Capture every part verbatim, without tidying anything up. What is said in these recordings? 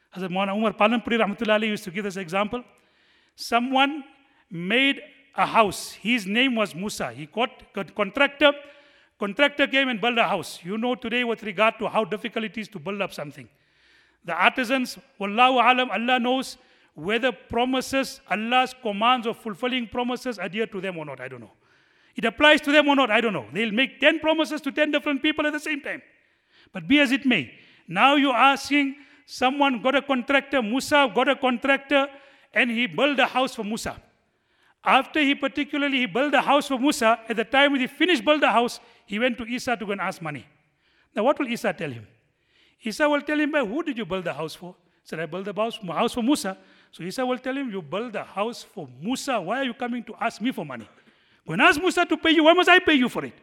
Hazrat Maulana Umar Palanpuri Rahmatullah Alayhi used to give this example. Someone made a house. His name was Musa. He got a contractor. Contractor came and built a house. You know today with regard to how difficult it is to build up something. The artisans, Wallahu alam, Allah knows whether promises, Allah's commands of fulfilling promises adhere to them or not. I don't know. It applies to them or not. I don't know. They'll make ten promises to ten different people at the same time. But be as it may. Now you're asking, someone got a contractor, Musa got a contractor, and he built a house for Musa. After he particularly he built a house for Musa, at the time when he finished building the house, he went to Isa to go and ask money. Now what will Isa tell him? Isa will tell him, who did you build the house for? He said, I built the house, house for Musa. So Isa will tell him, you built the house for Musa. Why are you coming to ask me for money? When I ask Musa to pay you, why must I pay you for it?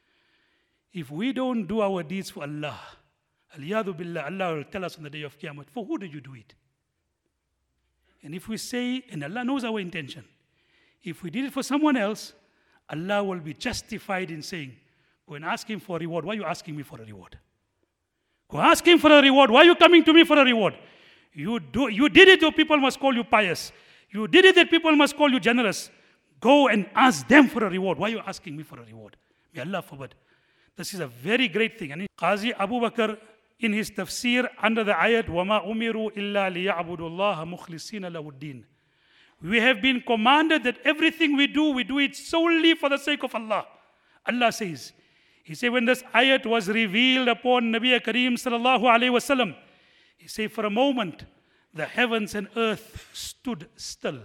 If we don't do our deeds for Allah, Aliyadu billah, Allah will tell us on the day of Qiyamah, for who did you do it? And if we say, and Allah knows our intention, if we did it for someone else, Allah will be justified in saying, go and ask him for a reward. Why are you asking me for a reward? Go ask him for a reward. Why are you coming to me for a reward? You do, you did it, so people must call you pious. You did it that people must call you generous. Go and ask them for a reward. Why are you asking me for a reward? May Allah forbid. This is a very great thing. And Qazi Abu Bakr, in his tafsir under the ayat, وَمَا أُمِرُوا إِلَّا لِيَعْبُدُوا اللَّهَ مُخْلِصِينَ لَهُ الدِّينَ. We have been commanded that everything we do, we do it solely for the sake of Allah. Allah says, He said when this ayat was revealed upon Nabi Kareem sallallahu alayhi wasallam, He said for a moment, the heavens and earth stood still.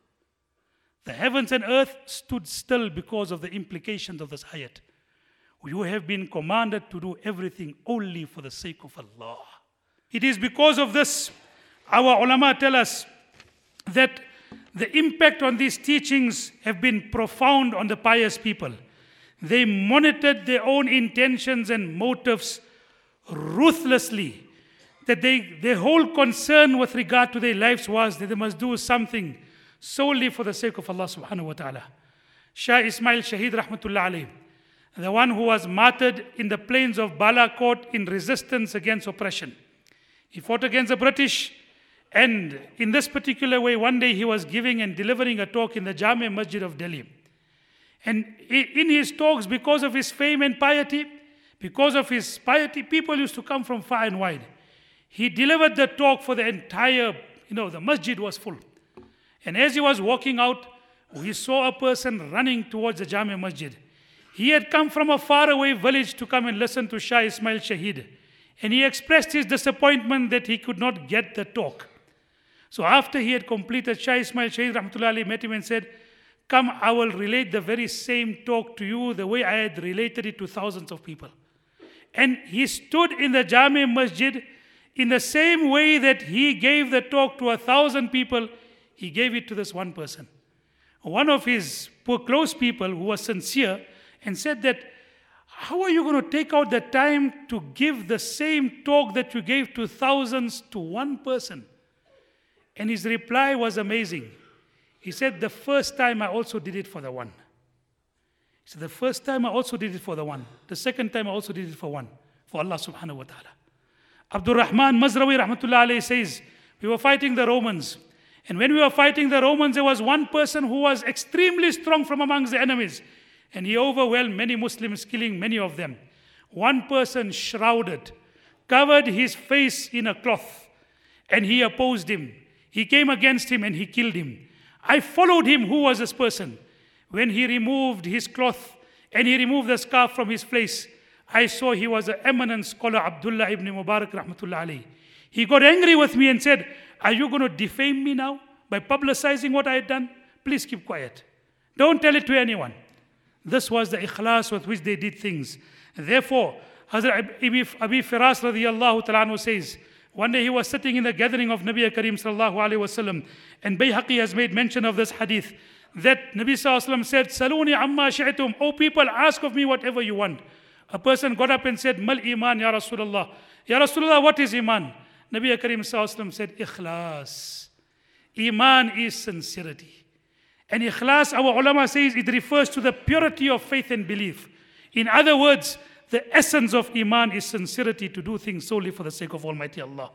The heavens and earth stood still because of the implications of this ayat. You have been commanded to do everything only for the sake of Allah. It is because of this, our ulama tell us that the impact on these teachings have been profound on the pious people. They monitored their own intentions and motives ruthlessly. That they, their whole concern with regard to their lives was that they must do something solely for the sake of Allah subhanahu wa ta'ala. Shah Ismail Shaheed rahmatullah alayhi, the one who was martyred in the plains of Balakot in resistance against oppression. He fought against the British, and in this particular way, one day he was giving and delivering a talk in the Jami Masjid of Delhi. And in his talks, because of his fame and piety, because of his piety, people used to come from far and wide. He delivered the talk for the entire, you know, the masjid was full. And as he was walking out, he saw a person running towards the Jami Masjid. He had come from a faraway village to come and listen to Shah Ismail Shaheed. And he expressed his disappointment that he could not get the talk. So after he had completed, Shah Ismail Shaheed rahmatullah alayhi met him and said, come, I will relate the very same talk to you the way I had related it to thousands of people. And he stood in the Jami Masjid in the same way that he gave the talk to a thousand people, he gave it to this one person. One of his poor close people who was sincere and said that, how are you going to take out the time to give the same talk that you gave to thousands to one person? And his reply was amazing. He said, the first time I also did it for the one. He said, the first time I also did it for the one. The second time I also did it for one. For Allah subhanahu wa ta'ala. Abdul Rahman Mazrawi rahmatullah alayhi says, we were fighting the Romans. And when we were fighting the Romans, there was one person who was extremely strong from amongst the enemies. And he overwhelmed many Muslims, killing many of them. One person shrouded, covered his face in a cloth, and he opposed him. He came against him and he killed him. I followed him. Who was this person? When he removed his cloth and he removed the scarf from his face, I saw he was an eminent scholar, Abdullah ibn Mubarak rahmatullah alayhi. He got angry with me and said, are you going to defame me now by publicizing what I had done? Please keep quiet. Don't tell it to anyone. This was the ikhlas with which they did things. Therefore, Hazrat Abi Firas radiyallahu ta'ala anhu says, one day he was sitting in the gathering of Nabi Kareem sallallahu alayhi wa sallam, and Bayhaqi has made mention of this hadith, that Nabi sallallahu alayhi wa sallam said, Saluni amma shi'tum, O people, ask of me whatever you want. A person got up and said, Mal iman ya Rasulullah. Ya Rasulullah, what is iman? Nabi Kareem sallallahu alayhi wa sallam said, Ikhlas. Iman is sincerity. And ikhlas, our ulama says, it refers to the purity of faith and belief. In other words, the essence of iman is sincerity, to do things solely for the sake of Almighty Allah.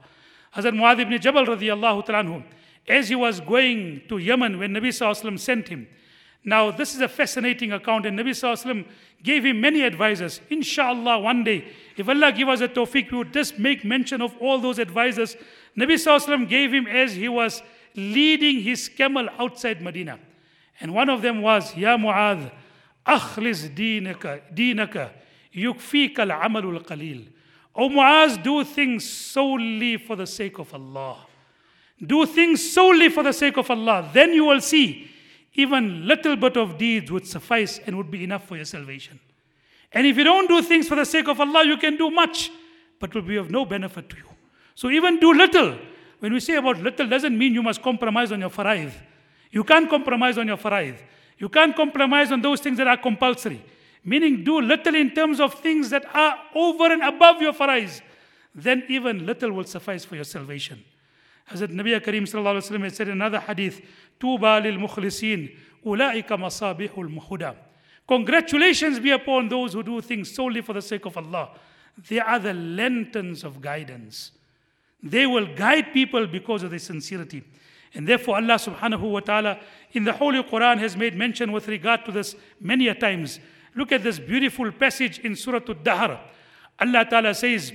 Hazrat Muadh ibn Jabal radiallahu ta'ala anhu, as he was going to Yemen when Nabi sallallahu alaihi wasallam sent him. Now this is a fascinating account, and Nabi sallallahu alaihi wasallam gave him many advisors. Inshallah, one day, if Allah give us a tawfiq, we would just make mention of all those advisors Nabi sallallahu alaihi wasallam gave him as he was leading his camel outside Medina. And one of them was, Ya Mu'adh, akhlis deenaka, deenaka, yukfika al-amalul qalil. O Mu'adh, do things solely for the sake of Allah. Do things solely for the sake of Allah. Then you will see even little bit of deeds would suffice and would be enough for your salvation. And if you don't do things for the sake of Allah, you can do much, but will be of no benefit to you. So even do little. When we say about little, doesn't mean you must compromise on your faraid. You can't compromise on your faraid. You can't compromise on those things that are compulsory. Meaning do little in terms of things that are over and above your faraid. Then even little will suffice for your salvation. Hazrat Nabi Kareem sallallahu alaihi wasallam had said in another hadith, Tuba lil mukhlisin, ulaika masabihul muhuda. Congratulations be upon those who do things solely for the sake of Allah. They are the lanterns of guidance. They will guide people because of their sincerity. And therefore Allah subhanahu wa ta'ala in the Holy Quran has made mention with regard to this many a times. Look at this beautiful passage in Surah Ad-Dahr. Allah ta'ala says,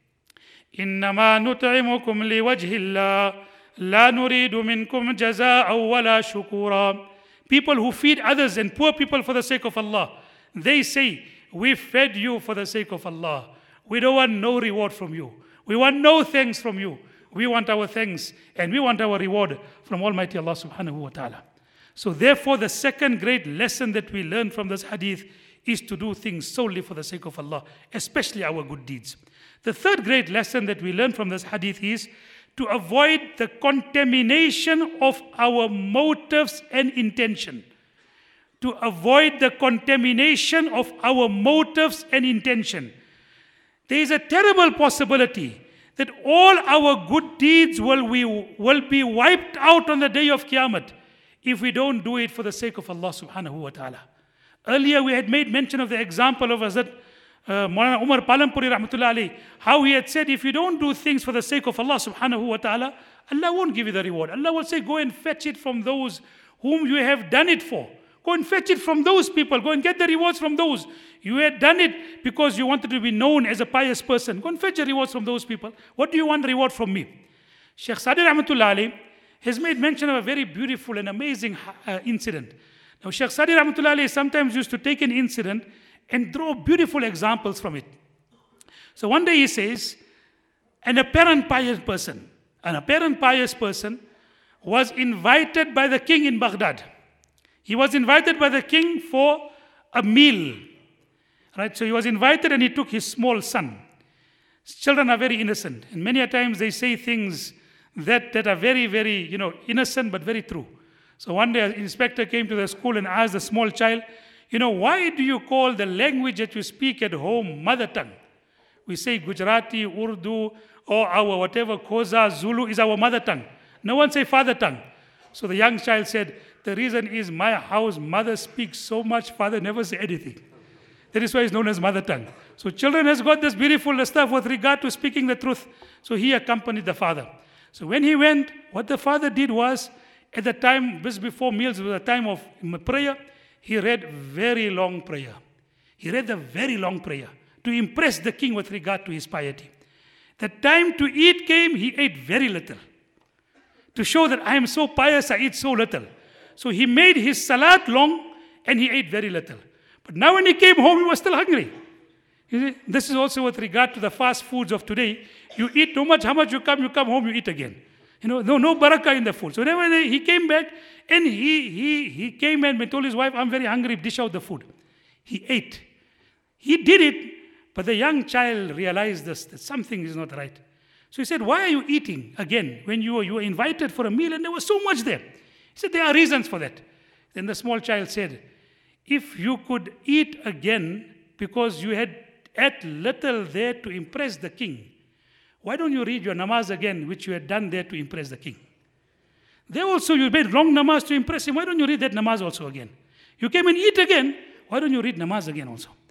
إنما نطعمكم لوجه الله لا نريد منكم جزاء ولا شكورا. People who feed others and poor people for the sake of Allah, they say, we fed you for the sake of Allah. We don't want no reward from you. We want no thanks from you. We want our thanks and we want our reward from Almighty Allah subhanahu wa ta'ala. So therefore the second great lesson that we learn from this hadith is to do things solely for the sake of Allah, especially our good deeds. The third great lesson that we learn from this hadith is to avoid the contamination of our motives and intention. To avoid the contamination of our motives and intention. There is a terrible possibility that all our good deeds will, we, will be wiped out on the day of Qiyamah if we don't do it for the sake of Allah subhanahu wa ta'ala. Earlier we had made mention of the example of Hazrat Uh, Maulana Umar Palampuri rahmatullah alayhi, how he had said, if you don't do things for the sake of Allah subhanahu wa ta'ala, Allah won't give you the reward. Allah will say, go and fetch it from those whom you have done it for. Go and fetch it from those people. Go and get the rewards from those. You had done it because you wanted to be known as a pious person. Go and fetch the rewards from those people. What do you want reward from me? Sheikh Sadi rahmatullah alayhi has made mention of a very beautiful and amazing uh, incident. Now Sheikh Sadi rahmatullah alayhi sometimes used to take an incident and draw beautiful examples from it. So one day he says, an apparent pious person, an apparent pious person was invited by the king in Baghdad. He was invited by the king for a meal. Right? So he was invited and he took his small son. Children are very innocent. And many a times they say things that, that are very, very, you know, innocent but very true. So one day an inspector came to the school and asked the small child, you know, why do you call the language that you speak at home mother tongue? We say Gujarati, Urdu, or our whatever, Koza, Zulu is our mother tongue. No one say father tongue. So the young child said, the reason is my house mother speaks so much, father never say anything. That is why it's known as mother tongue. So children has got this beautiful stuff with regard to speaking the truth. So he accompanied the father. So when he went, what the father did was, at the time, just before meals, it was a time of prayer, he read very long prayer. He read a very long prayer to impress the king with regard to his piety. The time to eat came, he ate very little. To show that I am so pious, I eat so little. So he made his salat long and he ate very little. But now when he came home, he was still hungry. You see, this is also with regard to the fast foods of today. You eat too much, how much you come, you come home, you eat again. You know, no, no barakah in the food. So then he came back and he, he, he came and told his wife, I'm very hungry, dish out the food. He ate. He did it, but the young child realized this, that something is not right. So he said, why are you eating again when you were, you were invited for a meal and there was so much there? He said, there are reasons for that. Then the small child said, if you could eat again because you had ate little there to impress the king, why don't you read your namaz again, which you had done there to impress the king? There also you made long namaz to impress him. Why don't you read that namaz also again? You came and eat again. Why don't you read namaz again also?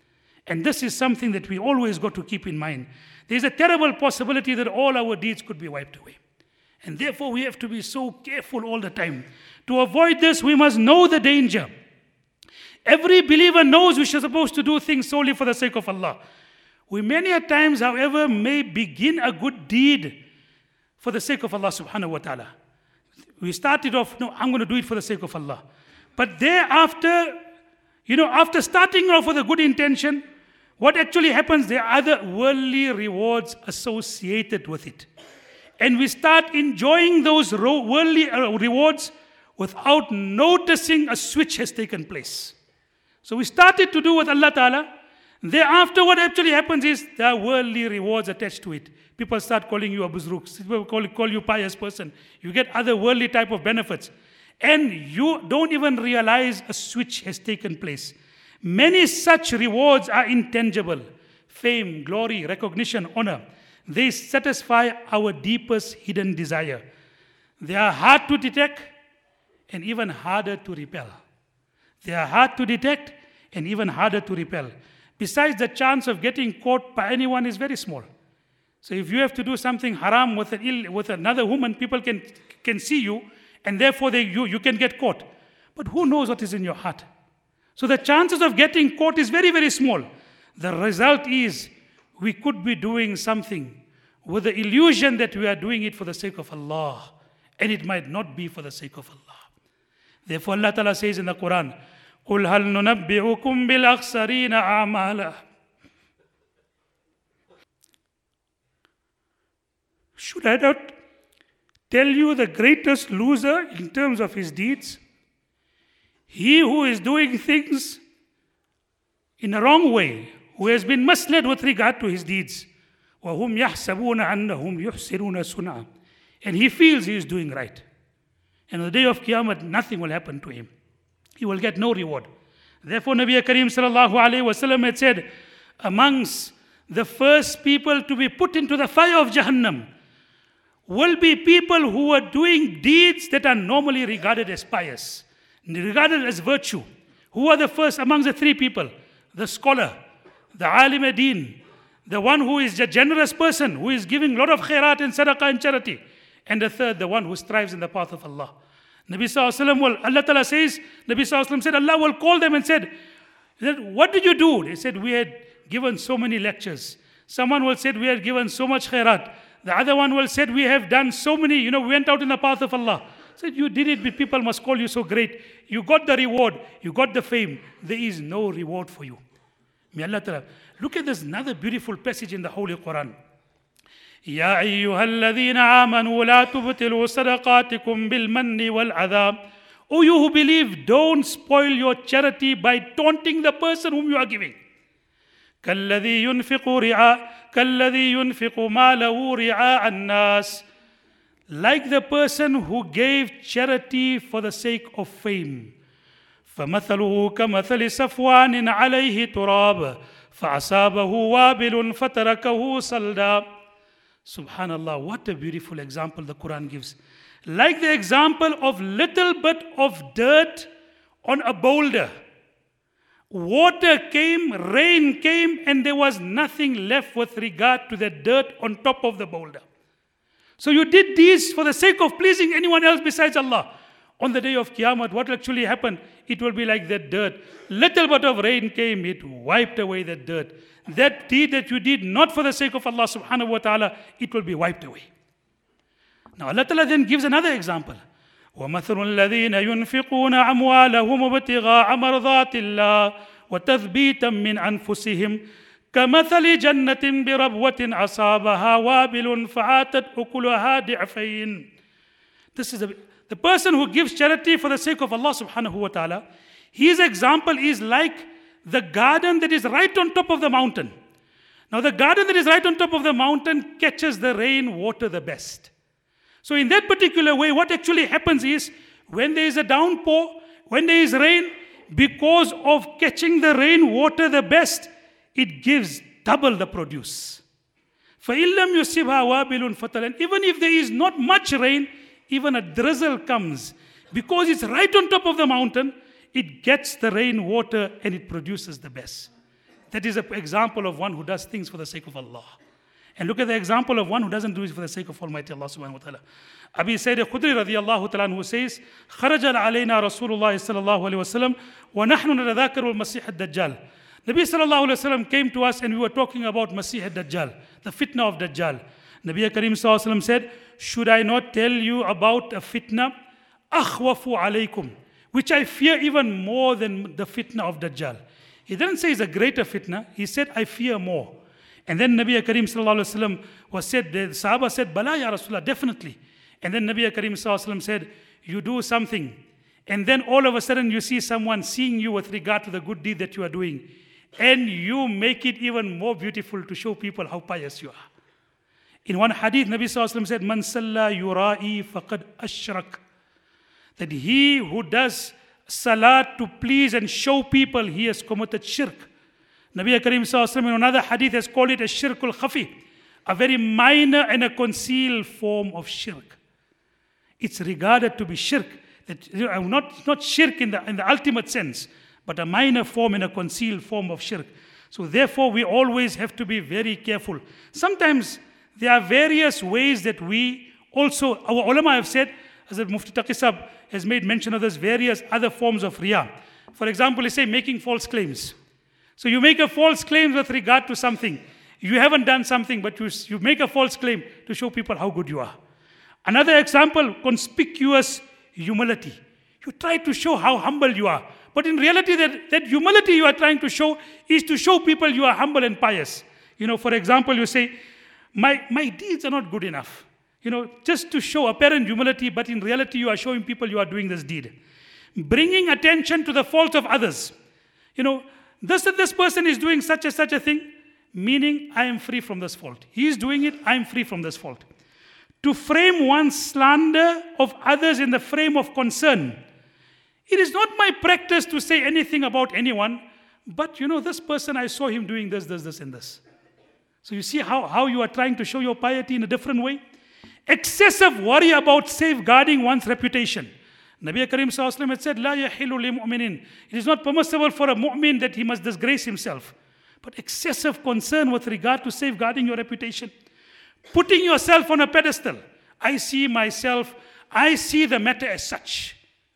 And this is something that we always got to keep in mind. There's a terrible possibility that all our deeds could be wiped away. And therefore we have to be so careful all the time. To avoid this, we must know the danger. Every believer knows we are supposed to do things solely for the sake of Allah. We many a times, however, may begin a good deed for the sake of Allah subhanahu wa ta'ala. We started off, no, I'm going to do it for the sake of Allah. But thereafter, you know, after starting off with a good intention, what actually happens, there are other worldly rewards associated with it. And we start enjoying those worldly rewards without noticing a switch has taken place. So we started to do with Allah Ta'ala. Thereafter, what actually happens is there are worldly rewards attached to it. People start calling you a buzruk. People call, call you pious person. You get other worldly type of benefits. And you don't even realize a switch has taken place. Many such rewards are intangible. Fame, glory, recognition, honor. They satisfy our deepest hidden desire. They are hard to detect and even harder to repel. They are hard to detect and even harder to repel. Besides, the chance of getting caught by anyone is very small. So if you have to do something haram with, an Ill, with another woman, people can, can see you, and therefore they, you, you can get caught. But who knows what is in your heart? So the chances of getting caught is very, very small. The result is we could be doing something with the illusion that we are doing it for the sake of Allah, and it might not be for the sake of Allah. Therefore Allah Ta'ala says in the Quran, قُلْ هَلْ نُنَبِّئُكُمْ بِالْأَخْسَرِينَ أَعْمَالًا. Should I not tell you the greatest loser in terms of his deeds? He who is doing things in a wrong way, who has been misled with regard to his deeds. وَهُمْ يَحْسَبُونَ أَنَّهُمْ يُحْسِنُونَ صُنْعًا. And he feels he is doing right. And on the day of Qiyamah, nothing will happen to him. He will get no reward. Therefore, Nabi Kareem sallallahu alayhi wa sallam had said, amongst the first people to be put into the fire of Jahannam will be people who are doing deeds that are normally regarded as pious, regarded as virtue. Who are the first amongst the three people? The scholar, the alim ad-din, the one who is a generous person, who is giving a lot of khairat and sadaqah and charity. And the third, the one who strives in the path of Allah. Nabi Sallallahu Alaihi Wasallam will, Allah Ta'ala says, Nabi Sallallahu Alaihi Wasallam said, Allah will call them and said, what did you do? They said, we had given so many lectures. Someone will say, we had given so much khairat. The other one will say, we have done so many, you know, we went out in the path of Allah. Said, you did it, but people must call you so great. You got the reward, you got the fame. There is no reward for you. May Allah Ta'ala. Look at this another beautiful passage in the Holy Quran. يا أيها الذين آمنوا لا تبطلوا صدقاتكم بالمن والعذاب. O you who believe, don't spoil your charity by taunting the person whom you are giving. كالذي ينفق رعاء كالذي ينفق ماله رعاء الناس. Like the person who gave charity for the sake of fame. فمثله كمثل صفوان عليه تراب فأصابه وابل فتركه صلدا. Subhanallah, what a beautiful example the Quran gives. Like the example of little bit of dirt on a boulder. Water came, rain came, and there was nothing left with regard to the dirt on top of the boulder. So you did these for the sake of pleasing anyone else besides Allah. On the day of Qiyamah, what will actually happen? It will be like that dirt. Little bit of rain came, it wiped away that dirt. That deed that you did not for the sake of Allah subhanahu wa ta'ala, it will be wiped away. Now Allah Ta'ala then gives another example. وَمَثَلُ الَّذِينَ يُنْفِقُونَ أَمْوَالَهُمْ ابْتِغَاءَ مَرْضَاتِ اللَّهِ وَتَثْبِيتًا مِّنْ أَنفُسِهِمْ كَمَثَلِ جَنَّةٍ بِرَبْوَةٍ أَصَابَهَا وَابِلٌ فَآتَتْ أُكُلُهَا ضِعْفَيْنِ. This is the, the person who gives charity for the sake of Allah subhanahu wa ta'ala. His example is like the garden that is right on top of the mountain. Now the garden that is right on top of the mountain catches the rain water the best. So in that particular way, what actually happens is, when there is a downpour, when there is rain, because of catching the rain water the best, it gives double the produce. فَإِن لَمْ يُصِبْهَا وَابِلٌ فَتَلًا. Even if there is not much rain, even a drizzle comes. Because it's right on top of the mountain, it gets the rain water and it produces the best. That is an example of one who does things for the sake of Allah. And look at the example of one who doesn't do it for the sake of Almighty Allah subhanahu wa ta'ala. Abi Sayyid Khudri radiyallahu ta'ala who says, خرج علينا رسول الله صلى الله عليه وسلم ونحن نتذاكر المسيح الدجال. Nabi sallallahu alayhi wa sallam came to us and we were talking about Masih ad-Dajjal, the fitna of Dajjal. Nabi Karim sallallahu alayhi wa sallam said, should I not tell you about a fitna? أخوف عليكم, which I fear even more than the fitna of Dajjal. He didn't say it's a greater fitna, he said, I fear more. And then Nabi Karim sallallahu alayhi wa sallam was said, the Sahaba said, Bala ya Rasulullah, definitely. And then Nabi Karim sallallahu alayhi wa sallam said, you do something. And then all of a sudden you see someone seeing you with regard to the good deed that you are doing. And you make it even more beautiful to show people how pious you are. In one hadith, Nabi sallallahu alayhi wa sallam said, Man salla yura'i faqad ashrak. That he who does salat to please and show people, he has committed shirk. Nabi Karim sallallahu alayhi wa sallam in another hadith has called it a shirkul khafi, a very minor and a concealed form of shirk. It's regarded to be shirk, that, you know, not, not shirk in the, in the ultimate sense, but a minor form and a concealed form of shirk. So therefore, we always have to be very careful. Sometimes there are various ways that we also, our ulama have said, as the Mufti Taqi Sahib has made mention of this, various other forms of riyah. For example, they say making false claims. So you make a false claim with regard to something. You haven't done something, but you, you make a false claim to show people how good you are. Another example, conspicuous humility. You try to show how humble you are. But in reality, that, that humility you are trying to show is to show people you are humble and pious. You know, for example, you say, my, my deeds are not good enough. You know, just to show apparent humility, but in reality you are showing people you are doing this deed. Bringing attention to the faults of others. You know, this this person is doing such and such a thing, meaning I am free from this fault. He is doing it, I am free from this fault. To frame one's slander of others in the frame of concern. It is not my practice to say anything about anyone, but you know, this person, I saw him doing this, this, this, and this. So you see how, how you are trying to show your piety in a different way? Excessive worry about safeguarding one's reputation. Nabi Karim sallallahu alayhi wa sallam had said, La yahilu li mu'minin. It is not permissible for a mu'min that he must disgrace himself. But excessive concern with regard to safeguarding your reputation. Putting yourself on a pedestal. I see myself, I see the matter as such.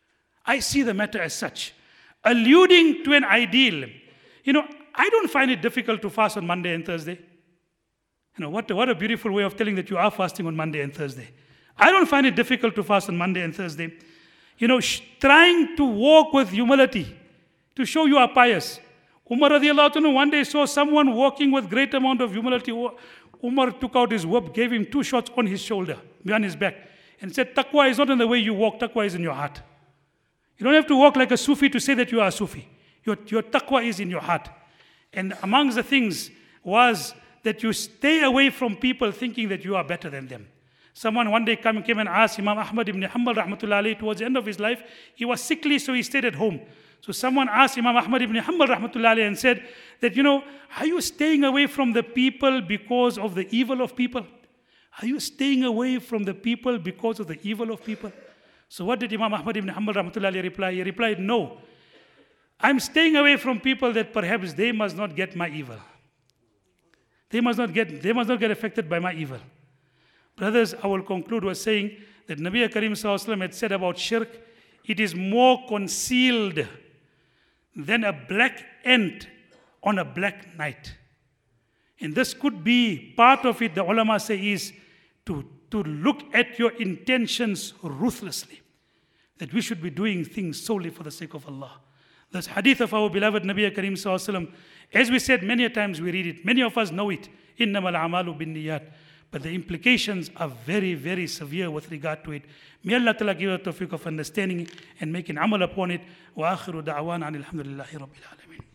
I see the matter as such. Alluding to an ideal. You know, I don't find it difficult to fast on Monday and Thursday. You know, what, what a beautiful way of telling that you are fasting on Monday and Thursday. I don't find it difficult to fast on Monday and Thursday. You know, sh- trying to walk with humility to show you are pious. Umar radiallahu anhu one day saw someone walking with great amount of humility. Umar took out his whip, gave him two shots on his shoulder, behind his back, and said, Taqwa is not in the way you walk, taqwa is in your heart. You don't have to walk like a Sufi to say that you are a Sufi. Your, your taqwa is in your heart. And amongst the things was that you stay away from people thinking that you are better than them. Someone one day came, came and asked Imam Ahmad ibn Hanbal rahmatullahi alayhi towards the end of his life. He was sickly, so he stayed at home. So someone asked Imam Ahmad ibn Hanbal rahmatullahi alayhi and said that, you know, are you staying away from the people because of the evil of people? Are you staying away from the people because of the evil of people? So what did Imam Ahmad ibn Hanbal rahmatullahi alayhi reply? He replied, no. I'm staying away from people that perhaps they must not get my evil. They must not get, they must not get affected by my evil. Brothers, I will conclude with saying that Nabi Karim sallallahu alayhi wa sallam had said about shirk, it is more concealed than a black ant on a black night. And this could be part of it, the ulama say, is to, to look at your intentions ruthlessly. That we should be doing things solely for the sake of Allah. This hadith of our beloved Nabi Karim sallallahu alayhi wa sallam, as we said many a times we read it, many of us know it, إِنَّمَا الْأَعْمَالُ بِالنِّيَّاتِ. But the implications are very, very severe with regard to it. May Allah Ta'ala give us the tawfiq of understanding and making amal upon it. Wa akhiru da'wana alhamdulillahi rabbil alameen.